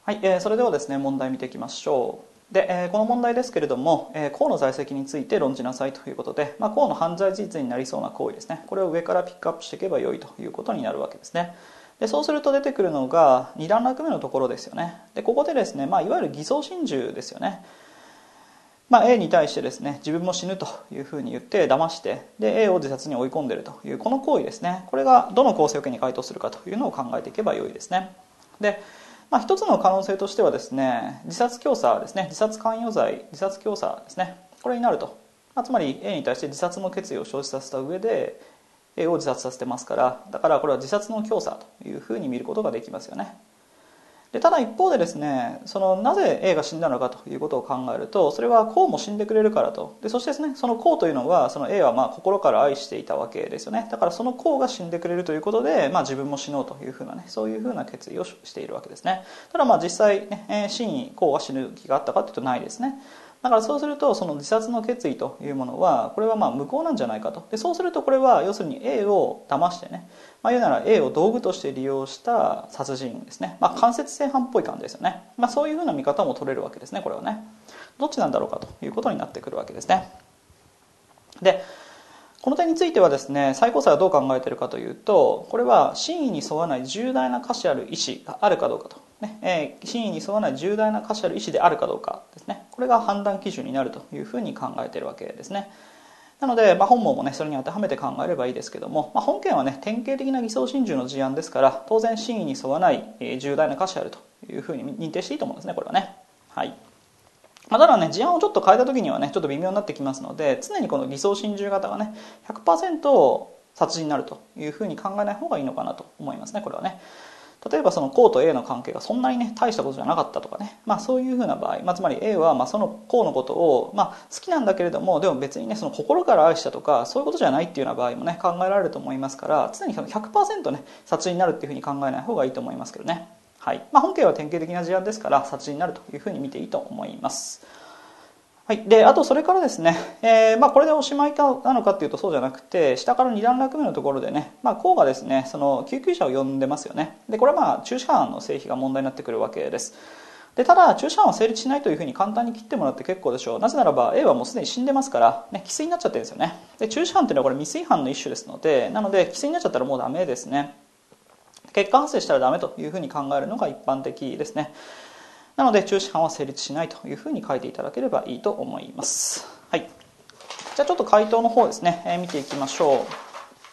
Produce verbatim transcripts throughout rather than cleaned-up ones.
はい、えー、それではですね問題見ていきましょう。で、えー、この問題ですけれども、えー、公の在籍について論じなさいということで、まあ、公の犯罪事実になりそうな行為ですね、これを上からピックアップしていけばよいということになるわけですね。でそうすると出てくるのがに段落目のところですよね。でここでですね、まあ、いわゆる偽装心中ですよね。まあ、A に対してですね自分も死ぬというふうに言って騙してで A を自殺に追い込んでいるというこの行為ですね。これがどの構成要件に該当するかというのを考えていけばよいですね。でまあ、一つの可能性としてはですね、自殺教唆ですね、自殺関与罪、自殺教唆ですね、これになると、まあ、つまり A に対して自殺の決意を生じさせた上で A を自殺させてますから、だからこれは自殺の教唆というふうに見ることができますよね。でただ一方でですね、そのなぜ A が死んだのかということを考えると、それはこうも死んでくれるからと。でそしてですね、そのこうというのはその A はまあ心から愛していたわけですよね。だからそのこうが死んでくれるということで、まあ、自分も死のうというふうなね、そういうふうな決意をしているわけですね。ただまあ実際ね、死にこうが死ぬ気があったかというとないですね。だからそうするとその自殺の決意というものはこれはまあ無効なんじゃないかと。でそうするとこれは要するに A を騙してね、まあ、言うなら A を道具として利用した殺人ですね、まあ、間接性犯っぽい感じですよね、まあ、そういうふうな見方も取れるわけですね。これはねどっちなんだろうかということになってくるわけですね。でこの点についてはですね、最高裁はどう考えているかというと、これは真意に沿わない重大な瑕疵ある意思があるかどうかと、ねえー、真意に沿わない重大な瑕疵ある意思であるかどうかですね、これが判断基準になるというふうに考えているわけですね。なので、まあ、本文もねそれに当てはめて考えればいいですけども、まあ、本件はね典型的な偽装心中の事案ですから、当然真意に沿わない、えー、重大な瑕疵あるというふうに認定していいと思うんですね、これはね。はい。まあ、ただね、事案をちょっと変えた時にはねちょっと微妙になってきますので、常にこの偽装心中型がね ひゃくパーセント 殺人になるというふうに考えない方がいいのかなと思いますね、これはね。例えばその公と A の関係がそんなにね大したことじゃなかったとかね、まあ、そういうふうな場合、まあ、つまり A はまあその公のことをまあ好きなんだけれども、でも別にねその心から愛したとかそういうことじゃないっていうような場合もね考えられると思いますから、常に ひゃくパーセント ね殺人になるっていうふうに考えない方がいいと思いますけどね。はい。まあ、本件は典型的な事案ですから殺人になるというふうに見ていいと思います。はい、であとそれからですね、えーまあ、これでおしまいかなのかっていうとそうじゃなくて、下からに段落目のところでね、まあ、こうがですねその救急車を呼んでますよね。でこれはまあ中止犯の成否が問題になってくるわけです。でただ中止犯は成立しないというふうに簡単に切ってもらって結構でしょう。なぜならば A はもうすでに死んでますから、ね、既遂になっちゃってるんですよね。で中止犯っていうのはこれ未遂犯の一種ですので、なので既遂になっちゃったらもうダメですね。結果発生したらダメというふうに考えるのが一般的ですね。なので中止犯は成立しないというふうに書いていただければいいと思います。はい、じゃあちょっと回答の方ですね、えー、見ていきましょう。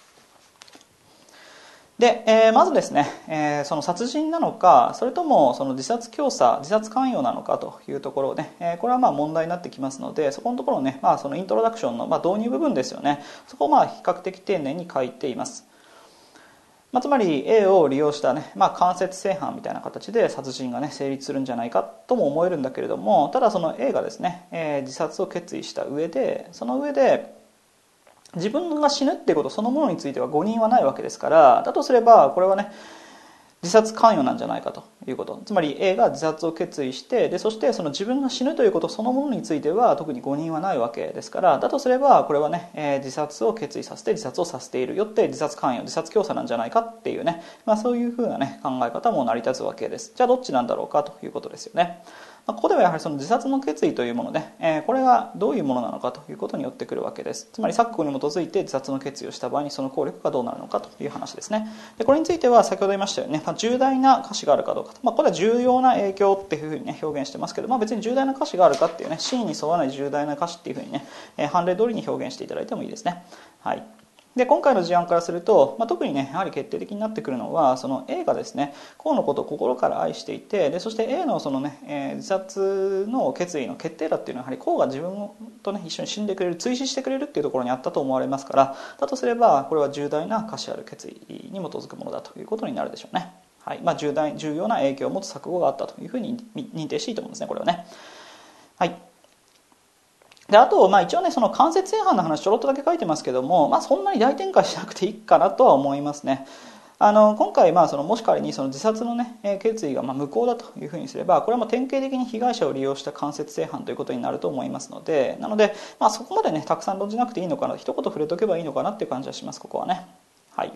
で、えー、まずですね、えー、その殺人なのかそれともその自殺教唆自殺関与なのかというところで、えー、これはまあ問題になってきますので、そこのところね、まあ、そのイントロダクションのまあ導入部分ですよね、そこをまあ比較的丁寧に書いています。まあ、つまり A を利用したね、まあ、間接性犯みたいな形で殺人がね成立するんじゃないかとも思えるんだけれども、ただその A がですね、えー、自殺を決意した上で、その上で自分が死ぬっていうことそのものについては誤認はないわけですから、だとすればこれはね自殺関与なんじゃないかということ。つまり A が自殺を決意して、でそしてその自分が死ぬということそのものについては特に誤認はないわけですから、だとすればこれはね、えー、自殺を決意させて自殺をさせている、よって自殺関与自殺教唆なんじゃないかっていうね、まあ、そういうふうなね考え方も成り立つわけです。じゃあどっちなんだろうかということですよね。ここではやはりその自殺の決意というもので、えー、これがどういうものなのかということによってくるわけです。つまり錯誤に基づいて自殺の決意をした場合にその効力がどうなるのかという話ですね。でこれについては先ほど言いましたよね、まあ、重大な瑕疵があるかどうかと、まあ、これは重要な影響っていうふうに、ね、表現してますけど、まあ、別に重大な瑕疵があるかっていうね、真意に沿わない重大な瑕疵っていうふうにね、えー、判例通りに表現していただいてもいいですね。はい。で今回の事案からすると、まあ、特にねやはり決定的になってくるのは、その A がですねこうのことを心から愛していて、でそして A のそのね、えー、自殺の決意の決定打っていうのはやはりこうが自分とね一緒に死んでくれる、追死してくれるっていうところにあったと思われますから、だとすればこれは重大な瑕疵ある決意に基づくものだということになるでしょうね。はい。まあ、重大重要な影響を持つ錯誤があったというふうに認定していいと思うんですね、これはね。はい。であと、まあ、一応ねその間接性犯の話ちょろっとだけ書いてますけども、まあ、そんなに大展開しなくていいかなとは思いますね。あの今回、まあ、そのもし仮にその自殺の、ね、決意がまあ無効だというふうにすれば、これはもう典型的に被害者を利用した間接性犯ということになると思いますので、なので、まあ、そこまでねたくさん論じなくていいのかな、一言触れとけばいいのかなっていう感じはします、ここはね。はい。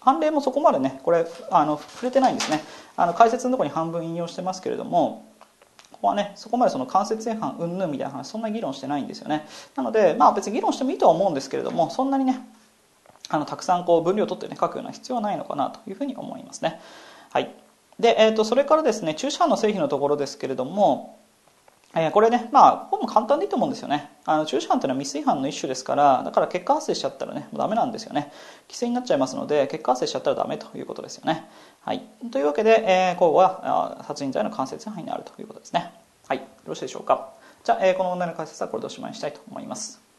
判例もそこまでねこれあの触れてないんですね。あの解説のところに半分引用してますけれども、ここはねそこまでその間接違反云々みたいな話そんな議論してないんですよね。なのでまあ別に議論してもいいとは思うんですけれども、そんなにねあのたくさんこう分量を取ってね書くような必要はないのかなというふうに思いますね。はい。で、えー、とそれからですね、中止犯の成否のところですけれども、えー、これね、まあここも簡単でいいと思うんですよね。あの中止犯というのは未遂犯の一種ですから、だから結果発生しちゃったらねもうダメなんですよね。規制になっちゃいますので、結果発生しちゃったらダメということですよね。はい。というわけで、えー、ここは殺人罪の間接違反になるということですね。はい。よろしいでしょうか。じゃあ、えー、この問題の解説はこれでおしまいにしたいと思います。